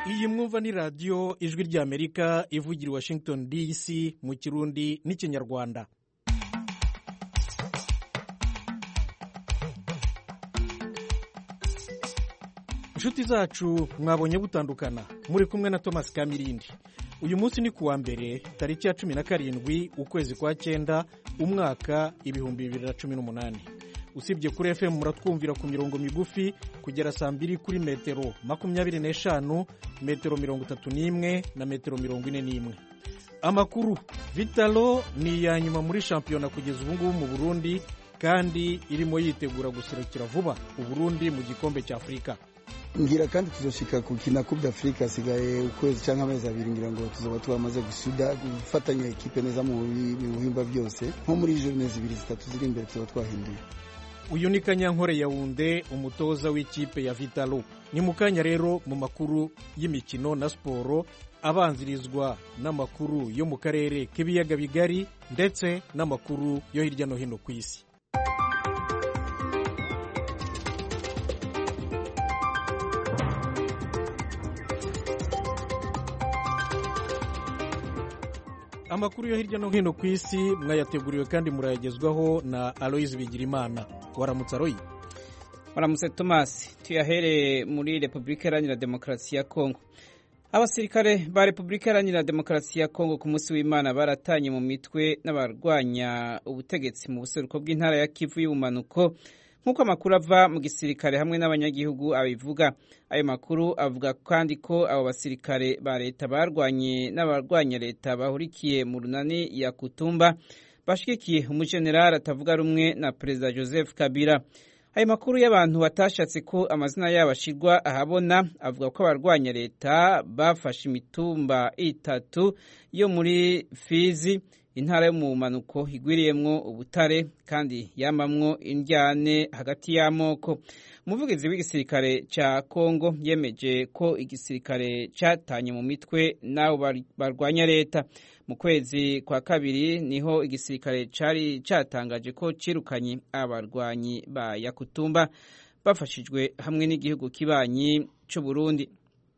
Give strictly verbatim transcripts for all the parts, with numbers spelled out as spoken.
iyi mwumva ni radiyo ijwi ry'amerika ivugira i Washington D C mu kirundi n'ikinyarwanda. inshuti zacu mwabonye butandukana muri kumwe na Thomas Kamirindi. Uyu munsi ni kuwa mbere tariki ya cumi na karindwi ukwezi kwa cyenda umwaka ibihumbi bibiri na cumi n'umunani. Usibye kuri F M muratwumvira ku mirongo migufi kugera saa mbiri kuri metero makumyabiri n'eshanu, metero mirongo itatu n'imwe na metero mirongo ine n'imwe. Amakuru Vitalo ni ya nyuma muri shampiyona kugeza ubu ngubu mu Burundi kandi irimo yitegura guserukira vuba u Burundi mu gikombe cya Afrika. Ngira kandi tuzoshika kukina Coupe d'Afrique asigaye ukwezi cyangwa amezi abiri, ngira ngo tuzoba twamaze gusuda gufatanya ekipe neza mu bihimba byose nko muri journée zibiri zitatu ziri imbere tuzoba twahinduye. Uyu ni Kanyankore Yaounde, umutoza w'ikipe ya Vitalo. Ni mukanya rero mu makuru y'imikino na siporo abanzirizwa n'amakuru yo mu karere k'ibiyaga bigari ndetse n'amakuru yo hirya no hino ku isi. Amakuru yo hirya no hino ku isi mwayateguriwe kandi murayagezwaho na Aloise Bigirimana. Waramutse Aloyi. Waramutse Thomas. Tuyahere muri Republika Iharanira Demokarasi ya Kongo. Abasirikare ba Republika Iharanira Demokarasi ya Kongo ku munsi w'Imana baratanye mu mitwe n'abarwanya ubutegetsi mu buseruko bw'intara ya Kivu y'ubumanuko nk'uko amakuru ava mu gisirikare hamwe n'abanyagihugu abivuga. Ayo makuru avuga kandi ko abo basirikare ba leta barwanye n'abarwanya leta bahurikiye mu runani ya Kutumba bashikikiye umujenerali atavuga rumwe na Perezida Joseph Kabila. Ayo makuru y'abantu batashatse ko amazina yabo ashirwa ahabona avuga ko abarwanya leta bafashe imitumba itatu yo muri Fizi, intara yo mu manuko igwiriyemwo ubutare kandi yamamwo indyane hagati y'amoko. Umuvugizi w'igisirikare ca Kongo yemeje ko igisirikare catanye mu mitwe n'abo barwanya leta. Mu kwezi kwa kabiri niho igisirikare cari catangaje ko cirukanye abarwanyi ba Yakutumba bafashijwe hamwe n'igihugu kibanyi c'u Burundi.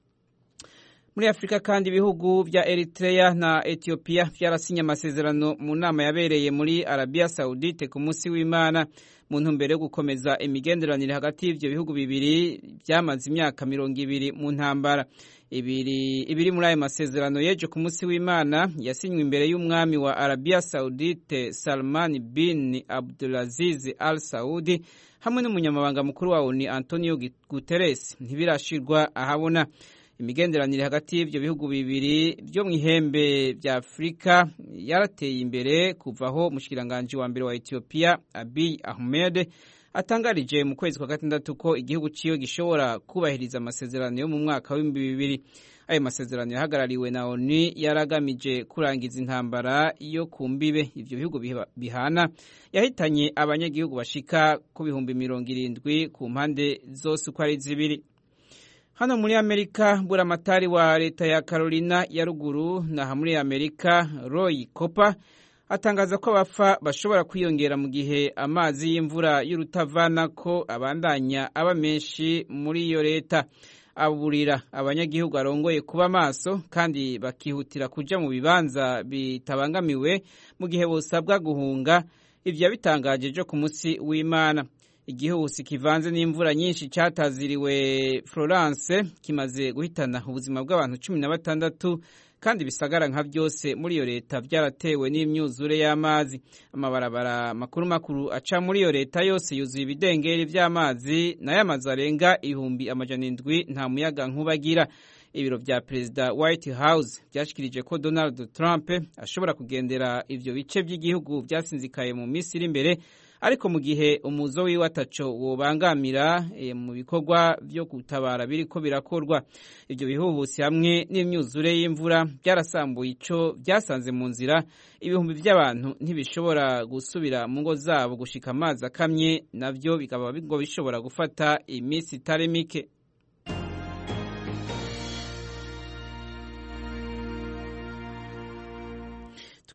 Muri Afrika kandi ibihugu vya Eritrea na Ethiopia vyarasinye amasezerano mu nama yabereye muri Arabia Saudite ku munsi w'Imana mu ntumbero yo gukomeza imigenderanire hagati y'ivyo bihugu bibiri byamaze imyaka mirongo ibiri mu ntambara. Ibiri ibiri muri ayo masezerano yeje ku munsi w'Imana yasinywe imbere y'umwami wa Arabia Saudite Salman bin Abdulaziz Al Saudi hamwe n'umunyamabanga mukuru wa O N U Antonio Guterres. Ntibirashirwa ahabona. Imigenderanire hagati y'ivyo bihugu bibiri byo mu ihembe vya Afrika yarateye imbere kuvaho umushikiranganje wa mbere wa Ethiopia Abiy Ahmed atangarije mu kwezi kwa gatandatu ko igihugu ciyo gishobora kubahiriza amasezerano yo mu mwaka w'ibihumbi bibiri. Ayo masezerano yahagarariwe na O N U yaragamije kurangiza intambara yo ku mbibe ivyo bihugu bihana yahitanye abanyagihugu bashika ku bihumbi mirongo irindwi ku mpande zose uko ari zibiri. Hano muri Amerika, buramatari wa leta ya Carolina ya ruguru na muri Amerika Roy Cooper atangaza ko abafa bashobora kwiyongera mu gihe amazi y'imvura y'urutavana ko abandanya aba menshi muri iyo leta. Aburira abanyagihugu arongoye kuba maso kandi bakihutira kuja mu bibanza bitabangamiwe mu gihe bosabwa guhunga. Ivyo bitangaje jo ku munsi w'Imana. Igihuhusi kivanze n'imvura nyinshi cataziriwe Florence kimaze guhitana ubuzima bw'abantu cumi na batandatu kandi bisagara nka byose muri iyo leta byaratewe n'imyuzure y'amazi. Amabarabara makuru makuru aca muri iyo leta yose yuzuye ibidengeri vy'amazi nayo amazi arenga ibihumbi amajana indwi nta muyaga nkubagira. Ibiro vya Perezida White House byashikirije ko Donald Trump ashobora kugendera ivyo bice by'igihugu byasinzikaye mu minsi iri imbere, ariko mu gihe umuzo wiwe ataco wobangamira e, mu bikorwa vyo gutabara biriko birakorwa. Ivyo bihuhusi hamwe n'imyuzure y'imvura byarasambuye ico byasanze mu nzira. Ibihumbi by'abantu ntibishobora gusubira mu ngo zabo gushika amazi akamye, navyo bikaba bigo bishobora gufata imisi itari mike.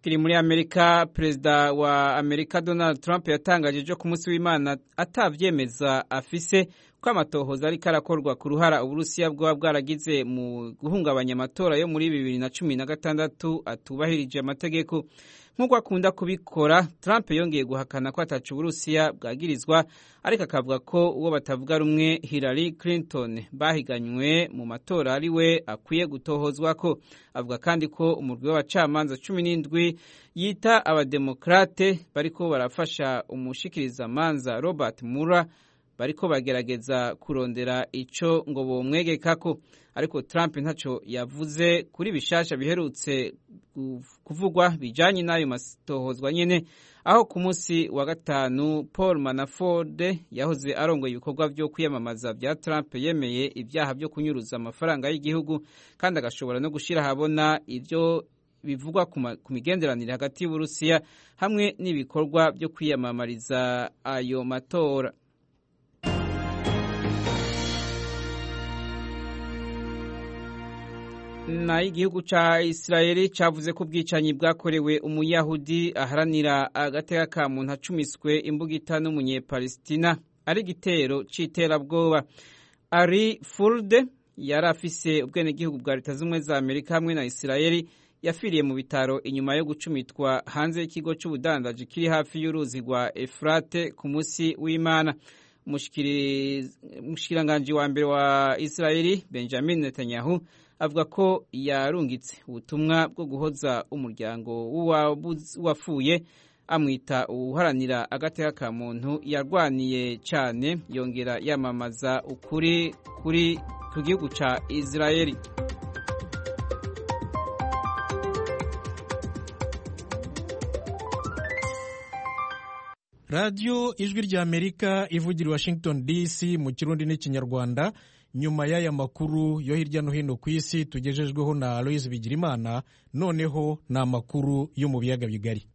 tukiri muri Amerika, perezida wa Amerika Donald Trump yatangaje ejo ku munsi w'Imana atavyemeza afise ko amatohoza ariko arakorwa ku ruhara Uburusiya bwaba bwaragize mu guhungabanya amatora yo muri bibiri na cumi na gatandatu atubahirije amategeko. Nk'uko akunda kubikora, Trump yongeye guhakana ko atacu Uburusiya bwagirizwa, ariko akavuga ko uwo batavuga rumwe Hillary Clinton bahiganywe mu matora ari we akwiye gutohozwa ko. Avuga kandi ko umurwi w'abacamanza cumi n'indwi yita abademokrate bariko barafasha umushikirizamanza Robert Mueller bariko bagerageza kurondera ico ngo bomwegekako, ariko Trump ntaco yavuze kuri bishasha biherutse kuvugwa bijanye n'ayo matohozwa nyene, aho ku munsi wa gatanu Paul Manafort yahoze arongoye ibikorwa vyo kwiyamamaza vya Trump yemeye ivyaha vyo kunyuruza amafaranga y'igihugu kandi agashobora no gushira habona ivyo bivugwa ku migenderanire hagati y'Uburusiya hamwe n'ibikorwa vyo kwiyamamariza ayo matora. Na igihugu ca Israeli cavuze ko ubwicanyi bwakorewe umuyahudi aharanira agateka ka muntu acumiswe imbugita n'umunyepalestina ari igitero c'iterabwoba. Ari Fulde yari afise ubwenegihugu bwa Leta Zunze Ubumwe za Amerika hamwe na Israeli yafiriye mu bitaro inyuma yo gucumitwa hanze y'ikigo c'ubudandaji kiri hafi y'uruzi rwa Efrate ku munsi w'Imana. Umushikiranganji wa mbere wa Israeli Benjamin Netanyahu avuga ko yarungitse ubutumwa bwo guhoza umuryango w'uwafuye, amwita uharanira agateka ka muntu yarwaniye cyane, yongera yamamaza ukuri kuri ku gihugu ca Israeli. Radio Ijwi rya Amerika ivugira Washington D C mu Kirundi n'Ikinyarwanda. Nyuma y'aya makuru yo hirya no hino ku isi tugejejweho na Aloise Bigirimana, noneho ni amakuru yo mu biyaga bigari.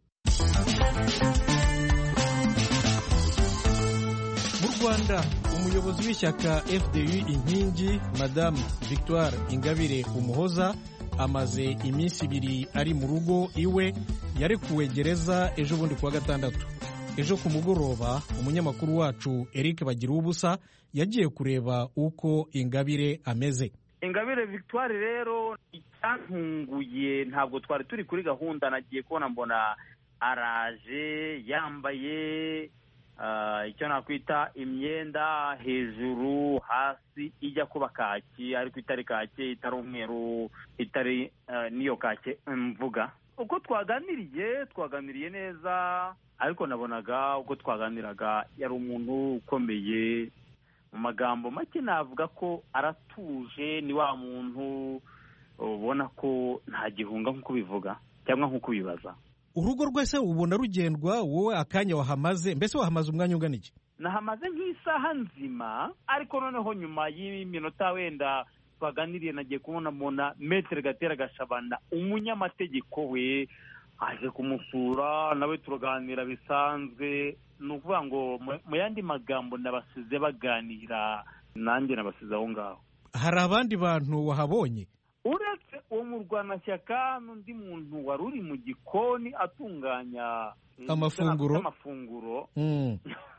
Mu Rwanda, umuyobozi w'ishyaka F D U Inkingi Madame Victoire Ingabire Umuhoza amaze iminsi ibiri ari mu rugo iwe, yarekuwe gereza ejo bundi kuwa gatandatu. Ejo ku mugoroba umunyamakuru wacu Eric Bagirubusa yagiye kureba uko Ingabire ameze. Ingabire Victoire rero icyantunguye, ntabwo twari turi kuri gahunda, nagiye kubona mbona araje yambaye uh, icyo nakwita imyenda hejuru hasi ijya kuba kaki, ariko itari kake, itari umweru, itari uh, niyo kake mvuga. Uko twaganiriye twaganiriye neza, ariko nabonaga uko twaganiraga yari umuntu ukomeye. Mu magambo make navuga ko aratuje, ni wa muntu ubona ko nta gihunga nk'uko bivuga cyangwa nk'uko bibaza. Urugo rwese ubona rugendwa, wowe akanya wahamaze, mbese wahamaze umwanya ungana iki? Nahamaze nk'isaha nzima, ariko noneho nyuma y'iminota wenda twaganiriye nagiye kubona mona Maître Gatera Gashabana umunyamategeko we aje kumusura, nawe turaganira bisanzwe. Ni ukuvuga ngo mu yandi magambo nabasize baganira, nanjye nabasize aho ngaho. Hari abandi bantu wahabonye uretse uwo murwanashyaka n'undi muntu wari uri mu gikoni atunganya amafunguro amafunguro mm.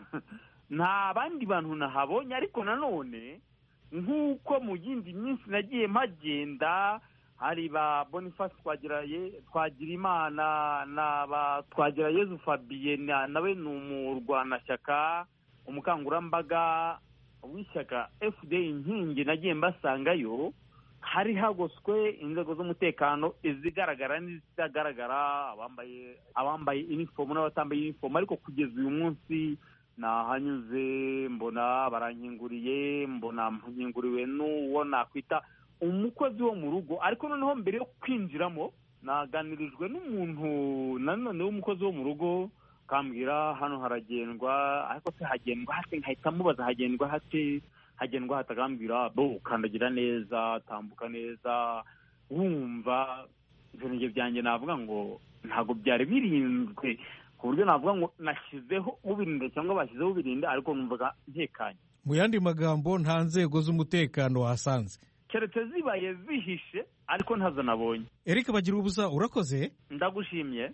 Nta bandi bantu nahabonye, ariko nanone nk'uko mu yindi minsi nagiye mpagenda, hari ba Boniface Twagiraye Twagirimana na ba Twagirayezu Fabien, nawe ni umurwanashyaka umukangurambaga w'ishyaka F D Inkingi, nagiye mbasangayo. Hari hagoswe inzego z'umutekano izigaragara n'izitagaragara, abambaye abambaye uniform n'abatambaye uniform, ariko kugeza uyu munsi nahanyuze mbona barankinguriye, mbona mpinguriwe n'uwo nakwita umukozi wo mu rugo. Ariko noneho mbere yo kwinjiramo naganirijwe n'umuntu nanone w'umukozi wo mu rugo, kambwira hano haragendwa, ariko se hagendwa hate? Nkahita mubaza hagendwa hate? Hagendwa hatagambira bo ukandagira neza, tambuka neza, wumva ibintu byanjye navuga ngo ntago byari birinzwe ku buryo navuga ngo nashyizeho ubirinde cyangwa bashyizeho ubirinde, ariko numvaga ntekanye. Mu yandi magambo, nta nzego z'umutekano wasanze? keretse zibaye zihishe ariko ntazo nabonye. Eric bagira ubusa urakoze. Ndagushimye.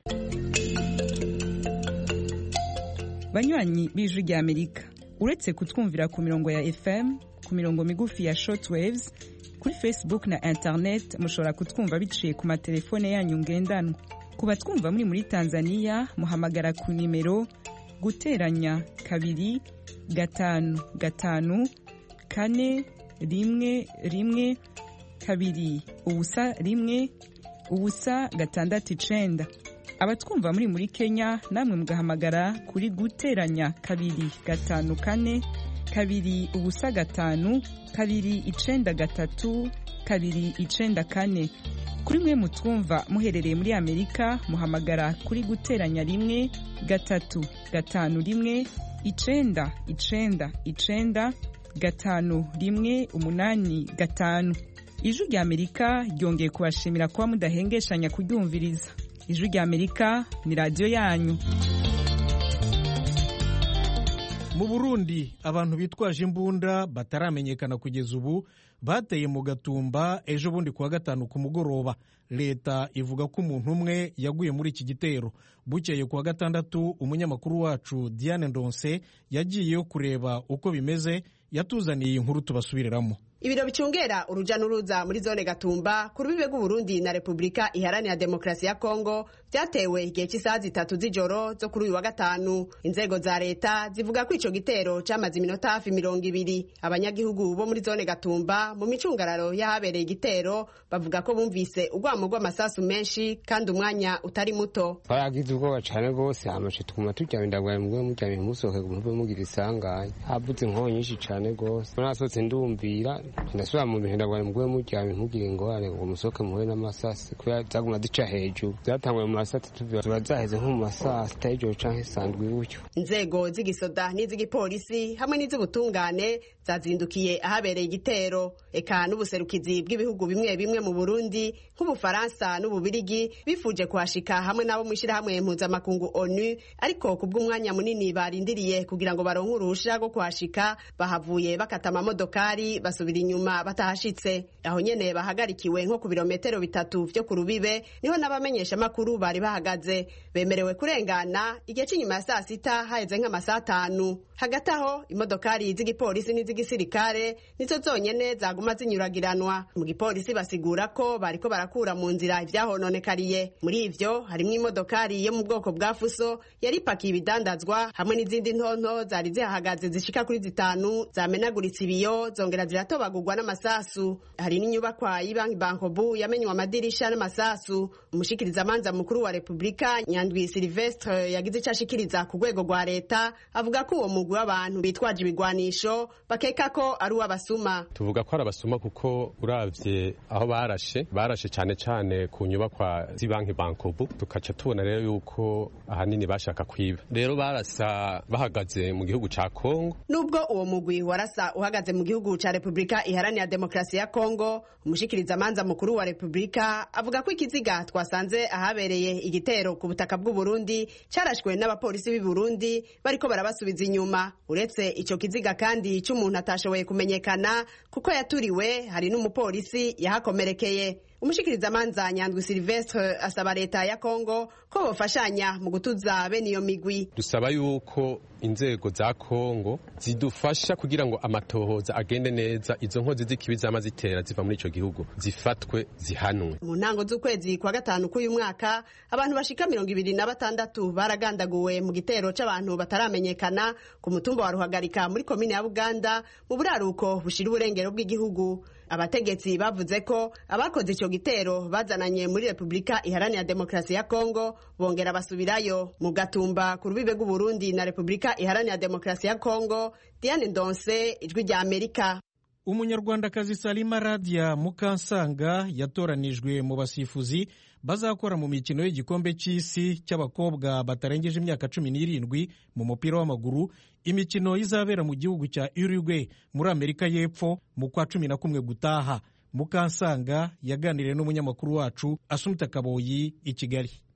Banywanyi b'Ijwi rya Amerika, uretse kutwumvira ku mirongo ya F M, ku mirongo migufi ya shortwaves, kuri Facebook na internet mushobora kutwumva biciye ku matelefone yanyu ngendanwa. Ku batwumva muri muri Tanzania muhamagara ku nimero guteranya kabiri gatanu gatanu kane rimwe rimwe kabiri ubusa rimwe ubusa gatandatu icenda. Abatwumva muri muri Kenya namwe mugahamagara kuri guteranya kabiri gatanu kane kabiri ubusa gatanu kabiri icenda gatatu kabiri icenda kane. Kuri mwe mutwumva muherereye muri Amerika muhamagara kuri guteranya rimwe gatatu gatanu rimwe icenda icenda icenda gatanu rimwe umunani gatanu. Ijwi rya Amerika ryongeye kubashimira kuba mudahengeshanya kuryumviriza. Ijwi rya Amerika ni radio yanyu. Mu Burundi abantu bitwaje imbunda bataramenyekana kugeza ubu bateye mu Gatumba ejo bundi kuwa gatanu ku mugoroba. Leta ivuga ko umuntu umwe yaguye muri iki gitero. Bukeye kuwa gatandatu umunyamakuru wacu Diane Ndonse yagiyeyo kureba uko bimeze, yatuzaniye inkuru tubasubiriramo. Ibiro bicungera uruja n'uruza muri zone Gatumba ku rubibe rw'u Burundi na Republika Iharanira Demokarasi ya Kongo byatewe igihe cy'isaha zitatu z'ijoro zo kuri uyu wa gatanu. Inzego za leta zivuga ko ico gitero camaze iminota hafi mirongo ibiri. Abanyagihugu bo muri zone Gatumba mu micungararo y'ahabereye igitero bavuga ko bumvise urwamo rw'amasasu menshi kandi umwanya utari muto. Baragize ubwoba cane gose, amashe tukuma tujya ndagwaye mugwe mujyanye musohoke gumve mugira isanganya. Habuze inkonyi nyinshi cane gose. Narasotse ndumvira ndasubira mu bintu ndagwaye mugwe mujyanye ntugire ingorane ngo musohoke muhure n'amasasi kuya zaguma zica hejuru. Zatangwe mu masati tubiba zaheze nko mu masasi tajo canke sandwi bucyo. Inzego z'igisoda n'iz'igipolisi hamwe n'iz'ubutungane zazindukiye ahabereye igitero. Eka n'ubuserukizi bw'ibihugu bimwe bimwe mu Burundi nk'Ubufaransa n'Ububirigi bifuje kuhashika hamwe nabo mwishira hamwe mpuzamakungu ONU, ariko kubw'umwanya munini barindiriye kugira ngo baronke uruhusha rwo kuhashika bahavuye bakata amamodokari basubira inyuma batahashitse. Aho nyene bahagarikiwe nko ku birometero bitatu vyo ku rubibe niho n'abamenyesha makuru bari bahagaze. Bemerewe kurengana igihe cy'inyuma ya saa sita haheze nk'amasaha atanu. Hagati aho imodokari z'igipolisi n'iz'igisirikare nizo zonyene zaguma zinyuragiranwa. Mu gipolisi basigura ko bariko barakura mu nzira ivyahononekariye. Muri ivyo harimo imodokari yo mu bwoko bwa Fuso yari ipakiye ibidandazwa hamwe n'izindi ntonto zari zihahagaze zishika kuri zitanu zamenaguritse ibiyo zongera ziratobagurwa n'amasasu. Hari n'inyubakwa y'Ibanki Bankobu yamenywa amadirisha n'amasasu. Umushikiriza manza mukuru wa Republika Nyandwi Sylvestre yagize icashikiriza ku rwego rwa leta avuga ko uwo mugwi w'abantu bitwaje ibigwanisho bakeka ko ari uw'abasuma. Tuvuga ko ari abasuma kuko uravye aho barashe barashe cyane cyane ku nyubakwa z'Ibanki Bankobu, tukaca tubona rero yuko ahanini bashaka kwiba. Rero barasa bahagaze mu gihugu ca Kongo. Nubwo uwo mugwi warasa uhagaze mu gihugu ca Republika Iharanira Demokarasi ya Kongo, umushikiriza manza mukuru wa Republika avuga ko ikiziga twasanze ahabereye igitero ku butaka bw'u Burundi carashwe n'abapolisi b'i Burundi bariko barabasubiza inyuma. Uretse ico kiziga kandi c'umuntu atashoboye kumenyekana kuko yaturiwe, hari n'umupolisi yahakomerekeye. Umushikiriza manza Nyandwi Sylvestre asaba leta ya Kongo ko bofashanya mu gutuza bene iyo migwi. Dusaba yuko inzego za Kongo zidufasha kugira ngo amatohoza agende neza, izo nkozi z'ikibi zama zitera ziva muri ico gihugu zifatwe zihanwe. Mu ntango z'ukwezi kwa gatanu k'uyu mwaka abantu bashika mirongo ibiri na batandatu baragandaguwe mu gitero c'abantu bataramenyekana ku mutumba wa Ruhagarika muri komine ya Buganda mu buraruko bushira uburengero bw'igihugu. Abategetsi bavuze ko abakoze ico gitero bazananye muri Republika Iharanira Demokarasi ya Kongo bongera basubirayo. Mu Gatumba ku rubibe rw'u Burundi na Republika Iharanira Demokarasi ya Kongo, Diane Ndonse, Ijwi rya Amerika. Umunyarwandakazi Salima Radia Mukansanga yatoranijwe mu basifuzi bazakora mu mikino y'igikombe cy'isi cy'abakobwa batarengeje imyaka cumi n'irindwi mu mupira w'amaguru, imikino izabera mu gihugu cya Uruguay muri Amerika y'Epfo mu kwa cumi na kumwe gutaha. Mukansanga yaganiriye n'umunyamakuru wacu Asumta Kaboyi i Kigali.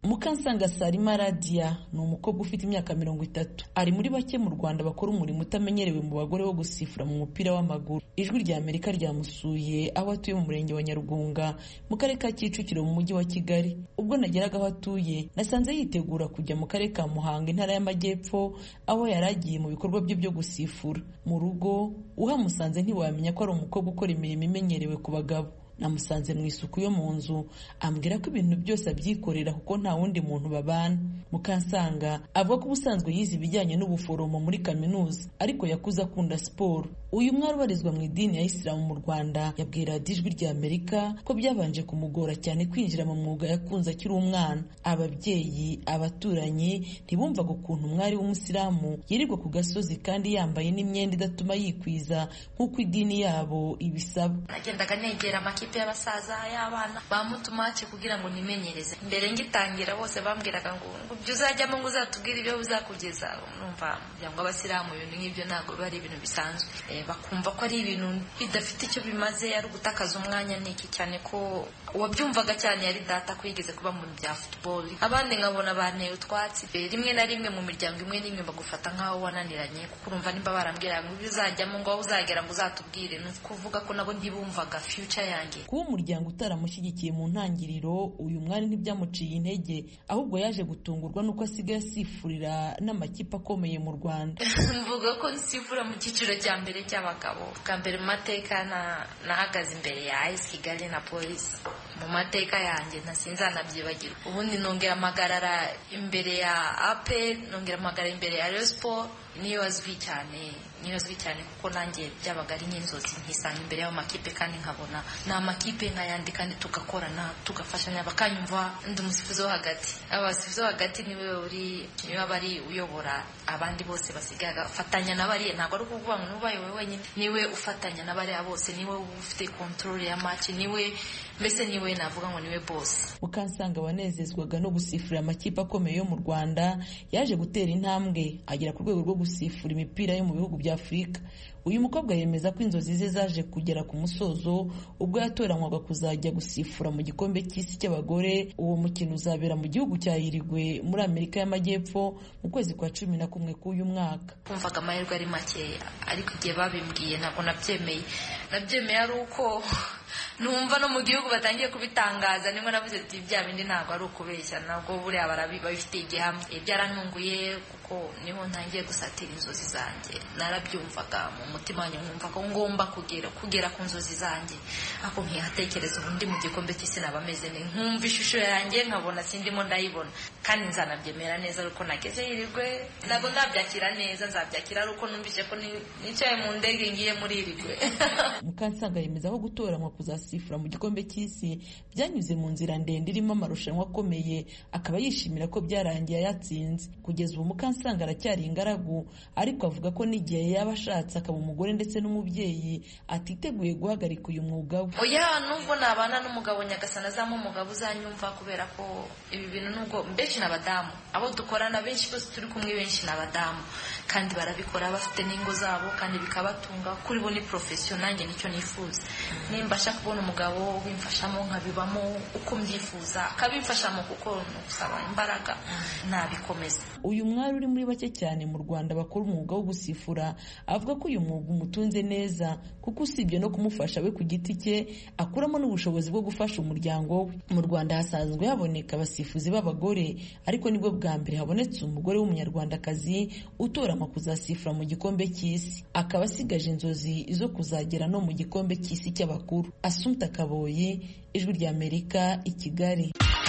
Mukansanga Salima Radia ni umukobwa ufite imyaka mirongo itatu, ari muri bake mu Rwanda bakora umurimo utamenyerewe mu bagore wo gusifura mu mupira w'amaguru. Ijwi rya Amerika ryamusuye aho atuye mu murenge wa Nyarugunga mu karere ka Kicukiro mu mujyi wa Kigali. Ubwo nageraga aho atuye nasanze yitegura kujya mu karere ka Muhanga intara y'Amajyepfo aho yaragiye mu bikorwa bye byo gusifura. Mu rugo uhamusanze ntiwamenya ko ari umukobwa ukora imirimo imenyerewe ku bagabo. Namusanze mu isuku yo mu nzu ambwira ko ibintu byose abyikorera kuko nta wundi muntu babana. Mukansanga avuga ko ubusanzwe yize ibijyanye n'ubuforomo muri kaminuza ariko yakuze akunda siporo. Uyu mwari ubarizwa mu idini ya Isilamu mu Rwanda yabwira Ijwi rya Amerika ko byabanje kumugora cyane kwinjira mu mwuga yakunze akiri umwana. Ababyeyi, abaturanyi ntibumvaga ukuntu umwari w'umusilamu yirirwa ku gasozi kandi yambaye n'imyenda idatuma yikwiza nk'uko idini yabo ibisaba. Nagendaga negera amakipe y'abasaza y'abana bamutumace kugira ngo nimenyereze. Mbere ngitangira bose bambwiraga ngo ibyo uzajyamo ngo uzatubwire ibyo uzakugeza. Numva byangwa abasilamu ibintu nk'ibyo ntabwo bari ibintu bisanzwe. E, bakumva ko ari ibintu bidafite icyo bimaze, ari ugutakaza umwanya niki, cyane ko uwabyumvaga cyane yari data ko yigeze kuba mu bya football. Abandi nkabona banteye utwatsi. E, rimwe na rimwe mu miryango imwe n'imwe bagufata nkaho wananiranye kuko urumva nimba barambwira ngo ibyo uzajyamo ngo uzagera ngo uzatubwire. Ni kuvuga ko nabo ntibumvaga future yanjye. Kuba umuryango utaramushyigikiye mu ntangiriro, uyu mwari ntibyamuciye intege, ahubwo yaje gutungurwa nuko asigaye asifurira n'amakipe akomeye mu Rwanda. Mvuga ko nsifura mu cyiciro cya mbere cy'abagabo. Bwa mbere mu mateka nahagaze imbere ya A S Kigali na polisi. Mu mateka yanjye ntasinzanabyibagirwa. Ubundi nongera amagarara imbere ya A P R, nongera amagarara imbere ya Rayon Sport. Niyo azwi cyane, niyo azwi cyane kuko nanjye byabaga ari nk'inzozi nkisanga imbere y'amakipe kandi nkabona na amakipe nkayandi kandi tugakorana tugafashanya bakanyumva. Ndi umusifuzi wo hagati. Abasifuzi wo hagati niwe uri niwe bari uyobora abandi bose basigaye afatanya nabari, ntabwo ari ukuvuga ngo nubaye wewe wenyine, niwe ufatanya nabari bose, niwe ufite control ya match, niwe mbese niwe navuga ngo niwe boss. Mukansanga wanezezwaga no gusifura amakipe akomeye yo mu Rwanda yaje gutera intambwe agera ku rwego rwo gusifura imipira yo mu bihugu bya Afurika. Uyu mukobwa yemeza ko inzozi ze zaje kugera ku musozo ubwo yatoranywaga kuzajya gusifura mu gikombe cy'isi cy'abagore. Uwo mukino uzabera mu gihugu cya Uruguay muri Amerika y'Amajyepfo mu kwezi kwa cumi na kumwe k'uyu mwaka. Kumvaga amahirwe ari makeya ariko igihe babimbwiye ntabwo nabyemeye. Nabyemeye ari uko numva no mu gihugu batangiye kubitangaza, nimwe navuze ati bya bindi ntabwo ari ukubeshya, nabwo buriya barabifitiye igihamya. Byarantunguye kuko niho ntangiye gusatira inzozi zanjye. Narabyumvaga mu mutima wanjye, nkumva ko ngomba kugera kugera ku nzozi zanjye. Ako nkihatekereza ubundi mu gikombe cy'isi nabameze ne nkumva ishusho yanjye nkabona sindimo ndayibona, kandi nzanabyemera neza uko nageze Uruguay. Ntabwo ndabyakira neza, nzabyakira ari uko numvise ko nicaye mu ndege ngiye muri Uruguay. Mukansanga yemeza ko gutoranywa kuzasifura mu gikombe cy'isi byanyuze mu nzira ndende irimo amarushanwa akomeye, akaba yishimira ko byarangiye yatsinze. Kugeza ubu Mukansanga aracyari ingaragu, ariko avuga ko n'igihe yaba ashatse akaba umugore ndetse n'umubyeyi atiteguye guhagarika uyu mwuga we. Oya, nubwo nabana n'umugabo nyagasana azamo umugabo uzanyumva, kubera ko ibi bintu nubwo benshi n'abadamu abo dukorana benshi bose turi kumwe benshi n'abadamu kandi barabikora bafite n'ingo zabo kandi bikabatunga. Kuri bo ni profession, nanjye nicyo nifuza. Nimba shaka kubona umugabo wimfashamo nkabibamo uko mbyifuza, akabimfashamo kuko nusaba imbaraga nabikomeza. Uyu mwari uri muri bake cyane mu Rwanda bakora umwuga wo gusifura avuga ko uyu mwuga umutunze neza kuko usibye no kumufasha we ku giti cye akuramo n'ubushobozi bwo gufasha umuryango we. Mu Rwanda hasanzwe haboneka abasifuzi b'abagore, ariko nibwo bwa mbere habonetse umugore w'umunyarwandakazi utoranywa kuzasifura mu gikombe cy'isi, akaba asigaje inzozi zo kuzagera no mu gikombe cy'isi cy'abakuru. Assumpta Kaboyi, Ijwi rya Amerika, i Kigali.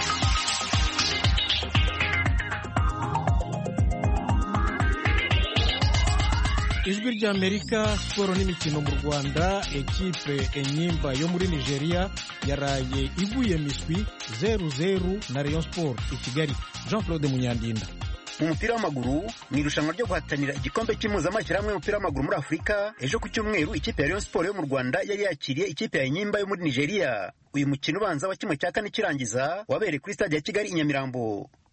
Ijwi rya Amerika, siporo n'imikino mu Rwanda. Ekipe Enyimba yo muri Nigeria yaraye ivuye miswi zeru zeru na Rayon Sport i Kigali. Jean Claude Munyandinda. Mu mupira w'amaguru ni irushanwa ryo guhatanira igikombe cy'impuzamashyirahamwe y'umupira w'amaguru muri Afurika. Ejo ku cyumweru ikipe ya Rayon Sport yo mu Rwanda yari yakiriye ikipe ya Enyimba yo muri Nigeria. Uyu mukino ubanza wa kimwe cya kane kirangiza wabereye kuri stade ya Kigali i Nyamirambo.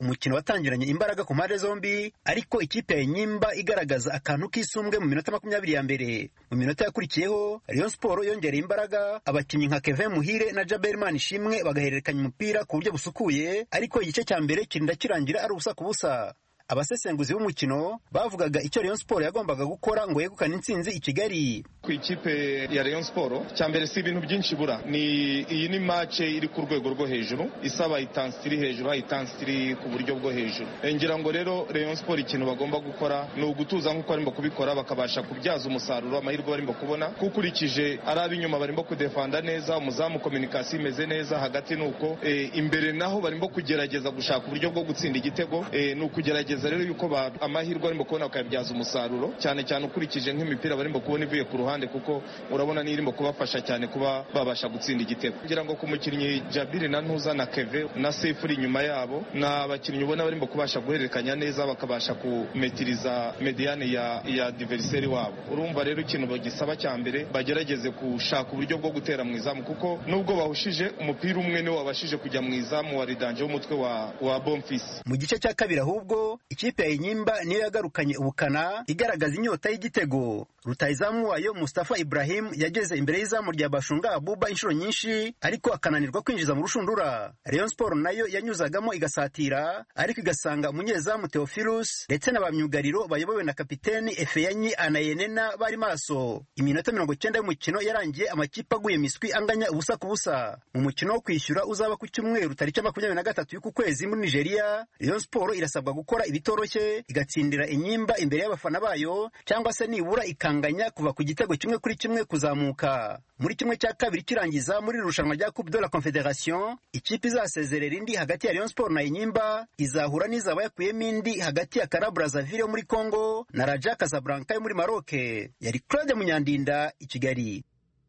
umukino watangiranye imbaraga ku mpande zombi, ariko ikipe ya Enyimba igaragaza akantu k'isumbwe mu minota makumyabiri ya mbere. Mu minota yakurikiyeho Rayon Sport yongereye imbaraga, abakinnyi nka Kevin Muhire na Jabel Manishimwe bagahererekanya umupira ku buryo busukuye, ariko igice cya mbere kirinda kirangira ari ubusa ku busa. Abasesenguzi b'umukino bavugaga icyo Rayon Sport yagombaga gukora ngo yegukane intsinzi i Kigali. Ku ikipe ya Rayon Sport cyambere si ibintu byinshi bura, ni iyi ni match iri ku rwego rwo hejuru, isaba intensity hejuru, intensity ku buryo bwo hejuru. Ngira ngo rero Rayon Sport ikintu bagomba gukora ni ugutuza nk'uko barimo kubikora, bakabasha kubyaza umusaruro amahirwe barimo kubona, kukurikije ari abinyuma barimo kudefanda neza, umuzamu communication imeze neza, hagati nuko e, imbere naho barimo kugerageza gushaka uburyo bwo gutsinda igitego, e, ni ukugerageza rero yuko amahirwe barimo kubona bakayabyaza umusaruro, cyane cyane ukurikije nk'imipira barimo kubona ivuye ku ruhande, kuko urabona ni irimo kubafasha cyane kuba babasha gutsinda igitego. Ngira ngo ku mukinnyi Jabiri na Ntuza na Keve na Sefuri inyuma yabo na abakinnyi ubona barimo kubasha guhererekanya neza, bakabasha kumetiriza mediane ya ya adversaire wabo. Urumva rero ikintu bagisaba cya mbere bagerageze gushaka uburyo bwo gutera mu izamu, kuko nubwo bahushije umupira umwe niwo wabashije kujya mu izamu wa Ridanje w'umutwe wa wa Bonfils. Mu gice cya kabiri ahubwo ikipe ya Enyimba niyo yagarukanye ubukana, igaragaza inyota y'igitego. Rutahizamu wayo Mustafa Ibrahim yageze imbere y'izamu rya Bashunga Abuba inshuro nyinshi, ariko akananirwa kwinjiza mu rushundura. Rayon Sport nayo yanyuzagamo igasatira, ariko igasanga umunyezamu Theophilus ndetse n'abamyugariro bayobowe na kapiteni Efeyanyi Anayenena bari maso. Iminota mirongo icyenda y'umukino yarangiye amakipe aguye miswi anganya ubusa ku busa. Mu mukino wo kwishyura uzaba ku cyumweru tariki makumyabiri na gatatu y'uku kwezi muri Nigeria, Rayon Sport irasabwa gukora ibitoroshye igatsindira Enyimba imbere y'abafana bayo, cyangwa se nibura ikanganya kuva ku gitego kimwe kuri kimwe kuzamuka. Muri kimwe cya kabiri kirangiza muri irushanwa rya Coupe de la Confederation, ikipe izasezerera indi hagati ya Rayon Sport na Enyimba izahura n'izaba yakuyemo indi hagati ya Kara Brazzaville yo muri Congo na Raja Casablanca yo muri Maroc. Yari Claude Munyandinda i Kigali.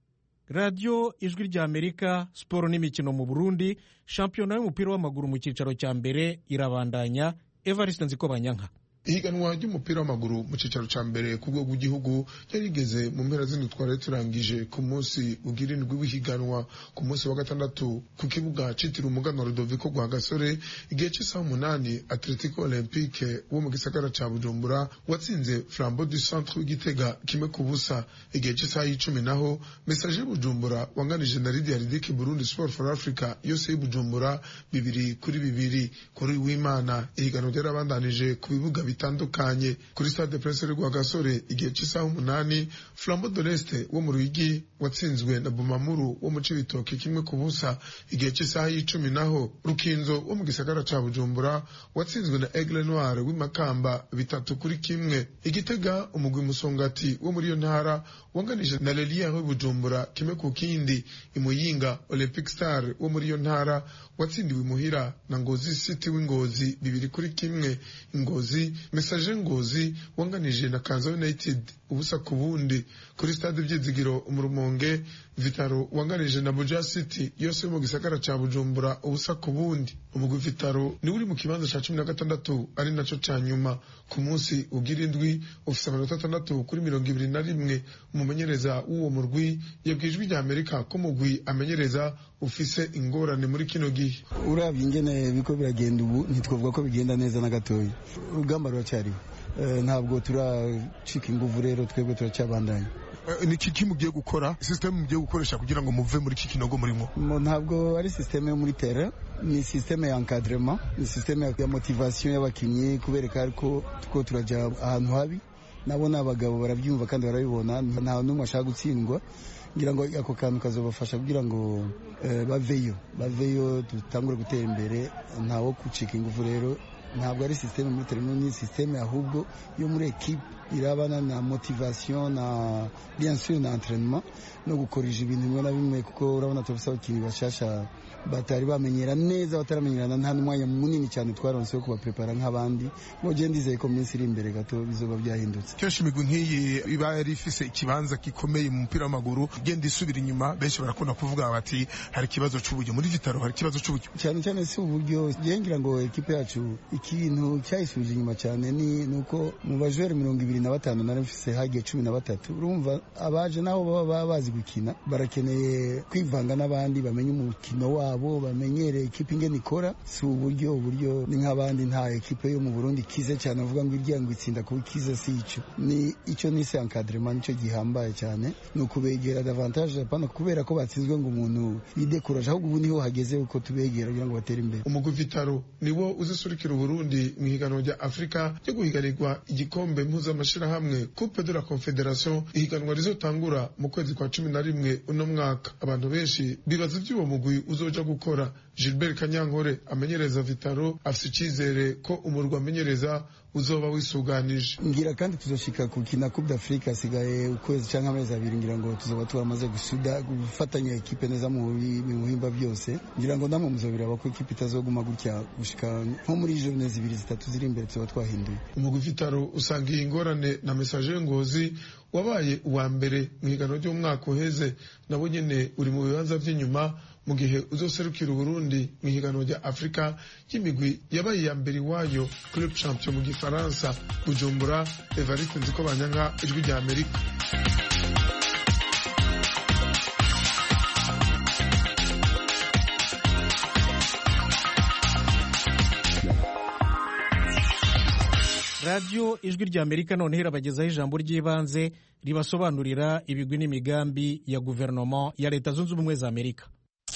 Radio Ijwi rya Amerika, siporo n'imikino mu Burundi. Shampiyona y'umupira w'amaguru mu cyicaro cya mbere irabandanya. Evariste Nzikobanyanka. Ihiganwa ry'umupira w'amaguru mu cicaro ca mbere ku rwego rw'igihugu yarigeze mu mpera zino twari turangije ku munsi ugira indwi w'ihiganwa ku munsi wa gatandatu ku kibuga citiriwe umuganwa Rudoviko rwa Gasore, igihe cy'isaha umunani Atletico Olympique wo mu gisagara ca Bujumbura watsinze Flambeau du Centre w'Igitega kimwe ku busa. Igihe cy'isaha y'icumi naho Messager Bujumbura wanganije na Lydia Ridiki Burundi Sport for Africa yose y'Bujumbura bibiri kuri bibiri. Kuri w'Imana ihiganwa ryarabandanije ku bibuga bitandukanye. Kuri Stade Prince rwa Gasore igihe cy'isaha umunani Flambeau de l'Est wo mu Ruyigi watsinzwe na Bumamuru wo mu Cibitoke kimwe ku busa. Igihe cy'isaha y'icumi naho Rukinzo wo mu gisagara ca Bujumbura watsinzwe na Aigle Noir w'Imakamba bitatu kuri kimwe. Igitega umugwi Musongati wo muri yo ntara wanganije na Lelia wo Bujumbura kimwe ku kindi. Imuyinga Olympic Star wo muri yo ntara watsindiwe muhira na Ngozi City w'Ingozi bibiri kuri kimwe. Ingozi Messager Ngozi wanganije na Kanza United ubusa ku bundi. Kuri Stade Byizigiro umurumonge Vitaro wanganije na Buja City yose mu gisagara ca Bujumbura ubusa ku bundi. Umugwi Vitaro ni uri mu kibanza ca cumi na gatandatu ari naco ca nyuma ku munsi ugira indwi ufise amanota atandatu kuri mirongo ibiri na rimwe. Umumenyereza w'uwo murwi yabwijwe rya Amerika ko mugwi amenyereza ufise ingorane muri kino gihe. Uravye ingene biko biragenda ubu ntitwovuga ko bigenda neza na gatoyi. Urugamba ruracyariho, ntabwo turacika inguvu, rero twebwe turacyabandanya. Ni kiki mugiye gukora, system mugiye gukoresha kugira ngo muve muri kiki nogo murimo? Ntabwo ari system yo muri terrain, ni system ya encadrement, ni system ya motivation y'abakinyi, kubereka ariko tuko turaja ahantu habi. Nabo n'abagabo barabyumva kandi barabibona, nta numwe ashaka gutsindwa. Ngira ngo ako kantu kazobafasha kugira ngo baveyo baveyo dutangure gutera imbere, ntawo kucika ingufu. Rero ntabwo ari systeme muri terrain, ni systeme ahubwo yo muri equipe irabana na motivation na bien sûr na entraînement no gukorija ibintu bimwe na bimwe, kuko urabona tubisa abakinnyi bashasha batari bamenyera neza, bataramenyerana, nta n'umwanya munini cyane twaronse wo kubaprepara nk'abandi. Ngo je ndizeye ko minsi iri imbere gato bizoba byahindutse. Kenshi imigwi nk'iyi iba yari ifise ikibanza gikomeye mu mupira w'amaguru, genda isubira inyuma, benshi barakunda kuvuga bati hari ikibazo c'uburyo. Muri Vitaro hari ikibazo c'uburyo cyane cyane, si uburyo. Je ngira ngo equipe yacu ikintu cyayisubije inyuma cyane ni nuko mu bajwere mirongo ibiri na batanu nari mfise hagiye cumi na batatu. Urumva abaje naho baba bazi gukina barakeneye kwivanga n'abandi bamenye umukino wabo bamenyere ekipe ingene ikora si uburyo uburyo ni nk'abandi nta ekipe yo mu Burundi kize cyane avuga ngo irya ngo itsinda kuba ikize si ico ni ico ni se encadrement nico gihambaye cyane no kubegera davantage apana kubera ko batsinzwe ngo umuntu yidekuraje ahubwo ubu niho hageze uko tubegera kugira ngo batere imbere. Umugwi Vitaro niwo uzisurikira Burundi mu higanwa rya Afrika ryo guhiganirwa igikombe mpuzamashirahamwe Coupe de la Confederation, ihiganwa rizotangura mu kwezi kwa cumi na rimwe uno mwaka. Abantu benshi bibaza ivy'uwo mugwi uzoja gukora. Gilbert Kanyankore amenyereza Vitaro afite icyizere ko umurwa amenyereza uzoba wisuganije. Ngira kandi tuzoshika ku kina Coupe d'Afrique asigaye ukwezi canke amezi abiri ngira ngo tuzoba twamaze gusuda gufatanya ekipe neza mu bihimba byose. Ngira ngo namwe muzobiraba ko ekipe itazoguma gutya gushika nko muri journée zibiri zitatu ziri imbere tuzoba twahinduye. Umugwi Vitaro usanga ingorane na message Ngozi wabaye uwa mbere mu higanwa ry'umwaka uheze nabo nyene uri mu bibanza vy'inyuma mu gihe uzoserukira Burundi mu higanwa rya Afrika y'imigwi yabaye ya mbere wayo Club Champion mu Gifaransa. Bujumbura, Evariste Nzikobanyanka, Ijwi rya Amerika. Radio Ijwi rya Amerika none irabagezaho ijambo ry'ibanze ribasobanurira ibigwi n'imigambi ya guverinoma ya Leta Zunze Ubumwe za Amerika.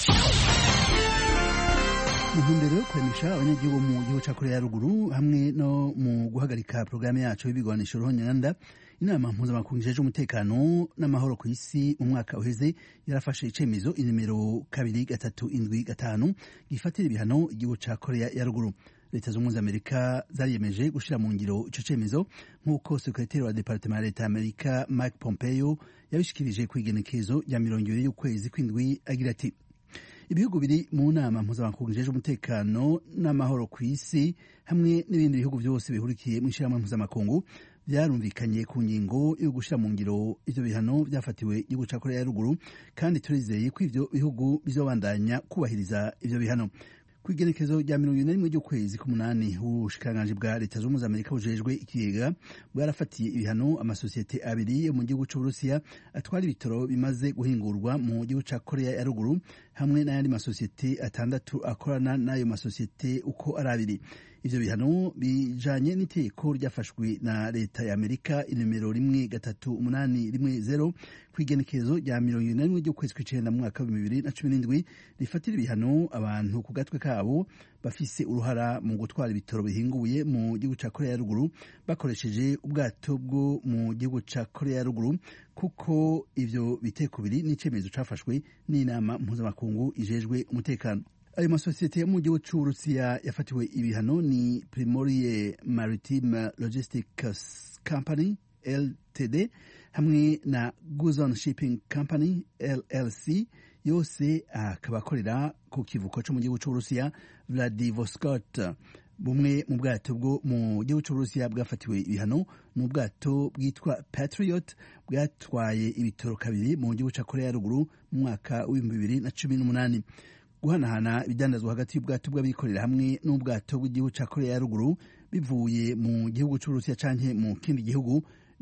Mu ntumbero yo kwemisha abanyagihugu mu gihugu cya Korea ya Ruguru hamwe no mu guhagarika porogaramu yacu y'ibigwanisho ruhonyanda, inama mpuzamakungu ijejwe umutekano n'amahoro ku isi mu mwaka uheze yarafashe icemezo inimero kabiri gatatu indwi gatanu gifatira ibihano igihugu cya Korea ya Ruguru. Leta z'Ubumwe za Amerika zariyemeje gushira mu ngiro ico cemezo nk'uko sekretari wa departement ya Leta Amerika Mike Pompeo yabishikirije ku igenekezo rya mirongo ibiri y'ukwezi kw'indwi agira ati: ibihugu biri mu nama mpuzamakungu ijejwe umutekano n'amahoro ku isi hamwe n'ibindi bihugu byose bihurikiye mu ishyirahamwe mpuzamakungu byarumvikanye ku ngingo yo gushira mu ngiro ivyo bihano byafatiwe igihugu ca Korea ya Ruguru, kandi turizeye ko ivyo bihugu bizobandanya kubahiriza ivyo bihano. Kwigenekezo rya mirongo ine na rimwe ry'ukwezi k'umunani ubushikiranganji bwa Leta z'Ubumwe za Amerika bujejwe ikigega bwarafatiye ibihano amasosiyete abiri yo mu gihugu c'Uburusiya atwara ibitoro bimaze guhingurwa mu gihugu ca Korea ya Ruguru hamwe n'ayandi masosiyete atandatu akorana n'ayo masosiyete uko ari abiri. Ivyo bihano bijanye n'iteko ryafashwe na Leta ya Amerika inimero rimwe gatatu umunani rimwe zero kwigenekezo rya mirongo ine na rimwe ry'ukwezi kw'icenda mu mwaka wa bibiri na cumi n'indwi rifatira ibihano abantu ku gatwe kabo bafise uruhara mu gutwara ibitoro bihinguye mu gihugu ca Korea ya Ruguru bakoresheje ubwato bwo mu gihugu ca Korea ya Ruguru, kuko ivyo biteko biri n'icemezo cafashwe n'inama mpuzamakungu ijejwe umutekano. Ayo masosiyete yo mu gihugu c'Uburusiya yafatiwe ibihano ni Primorie Maritime Logistics Company L T D hamwe na Guzon Shipping Company L L C, yose akaba akorera ku kivuko co mu gihugu c'Uburusiya Vladivostok. Bumwe mu bwato bwo mu gihugu c'Uburusiya bwafatiwe ibihano ni ubwato bwitwa Patriot bwatwaye ibitoro kabiri mu gihugu ca Korea ya Ruguru mu mwaka w'ibihumbi bibiri na cumi n'umunani. Guhanahana ibidandazwa hagati y'ubwato bw'abikorera hamwe n'ubwato bw'igihugu ca Korea ya Ruguru bivuye mu gihugu c'Uburusiya canke mu kindi gihugu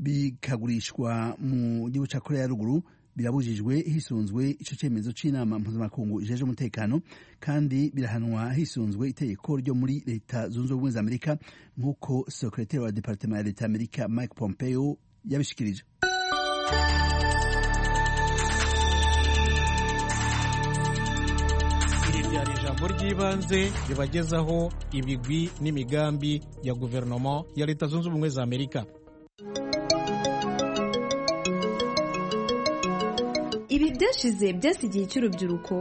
bikagurishwa mu gihugu ca Korea ya Ruguru birabujijwe hisunzwe ico cemezo c'inama mpuzamakungu ijeje umutekano, kandi birahanwa hisunzwe itegeko ryo muri Leta Zunze Ubumwe za Amerika nk'uko sekretari wa departement ya Leta Amerika Mike Pompeo yabishikirije. Ryari ijambo ry'ibanze ribagezaho ibigwi n'imigambi ya guverinoma ya Leta Zunze Ubumwe za Amerika. Ibi byashize byasigiye cy'urubyiruko.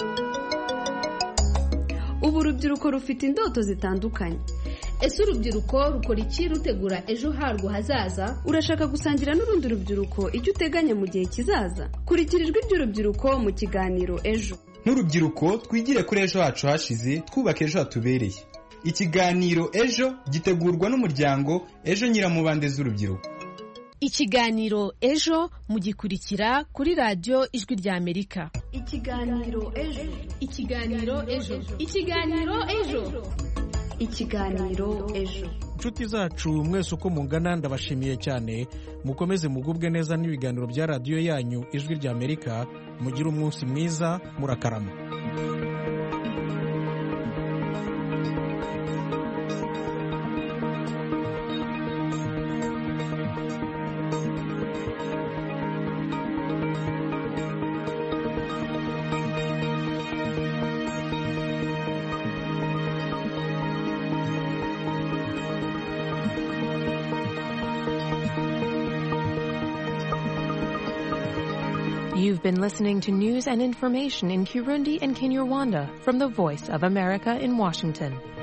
Ubu urubyiruko rufite indoto zitandukanye. Ese urubyiruko rukora iki rutegura ejo harwo hazaza? Urashaka gusangira n'urundi rubyiruko icyo uteganya mu gihe kizaza? Kurikira ijwi ry'urubyiruko mu kiganiro Ejo. Nk'urubyiruko twigire kuri ejo hacu hashize, twubake ejo hatubereye. Ikiganiro Ejo gitegurwa n'umuryango Ejo Nyiramubande z'urubyiruko. Ikiganiro Ejo mugikurikira kuri radio Ijwi rya Amerika. Ikiganiro Ejo. Ikiganiro Ejo. Ikiganiro Ejo. Ikiganiro Ejo. inshuti zacu mwese uko mungana ndabashimiye cyane, mukomeze mugubwe neza n'ibiganiro bya radiyo yanyu ijwi ry'Amerika. Mugire umunsi mwiza, murakarama. You've been listening to news and information in Kirundi and Kinyarwanda from the Voice of America in Washington.